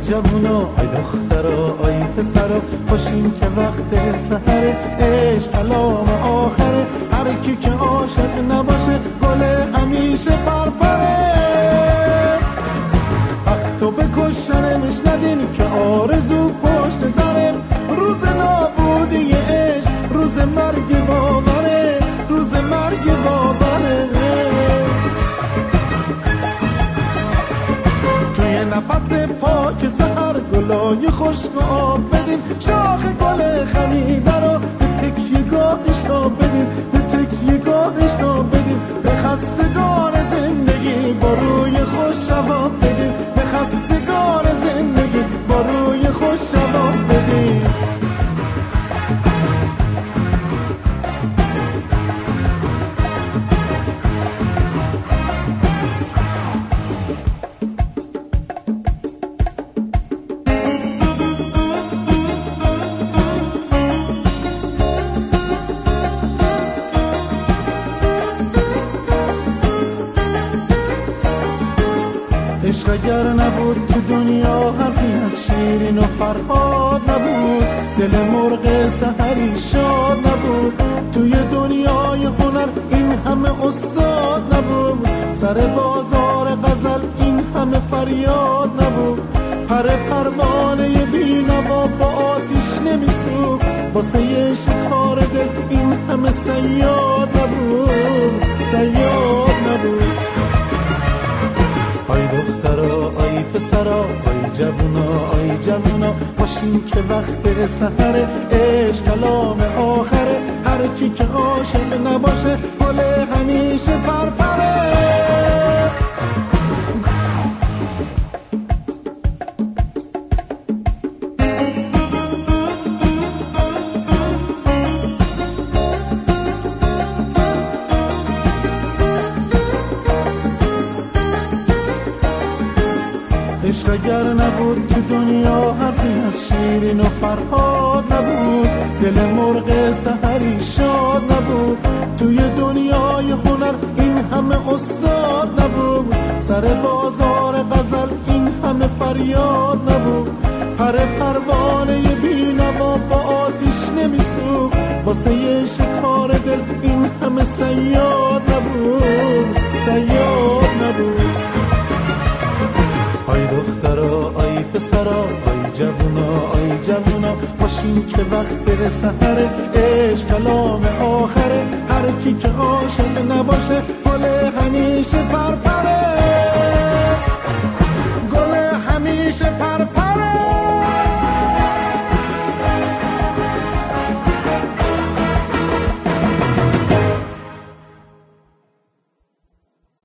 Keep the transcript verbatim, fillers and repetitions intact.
جوونا، آی دخترا، آی پسرا، باشین که وقت سحر عشق کلام آخره. هر کی که عاشق نباشه گل همیشه پرپره. وقتو بکشنمش ندین که آرزو پشت داره. روز نابودی عشق روز مرگ باوره، روز مرگ باوره. توی نفس پاک سحر گلای خشک و آب بدین. شاخ گل خمیده رو به تکیه‌گاهش تا بدین، به تکیه‌گاهش تا بدین. به خستگان زندگی با روی خوش شباب بدین، به خستگان زندگی با روی خوش شباب بدین. عشق اگر نبود تو دنیا حرفی از شیرین و فرهاد نبود. دل مرغ سحری شاد نبود. توی دنیای هنر این همه استاد نبود. سر بازار غزل این همه فریاد نبود. پر پروانه بی‌نوا با آتیش نمیسوخت. واسه شکار دل این همه صیاد نبود، صیاد نبود. آی دخترا، آی پسرا، آی جوونا، آی جوونا، باشین که وقت سحر عشق کلام آخره. هر کی که عاشق نباشه گل همیشه پرپره. عشق اگر نبود تو دنیا حرفی از شیرین و فرهاد نبود. دل مرغ سحری شاد نبود. توی دنیای هنر این همه استاد نبود. سر بازار غزل این همه فریاد نبود. پر پروانه بی‌نوا با آتیش نمیسوخت. واسه شکار دل این همه صیاد نبود، صیاد نبود. آی دخترا، آی پسرا، آی جوونا، آی جوونا، باشین که وقت سحر عشق کلام آخره. هر کی که عاشق نباشه گل همیشه پر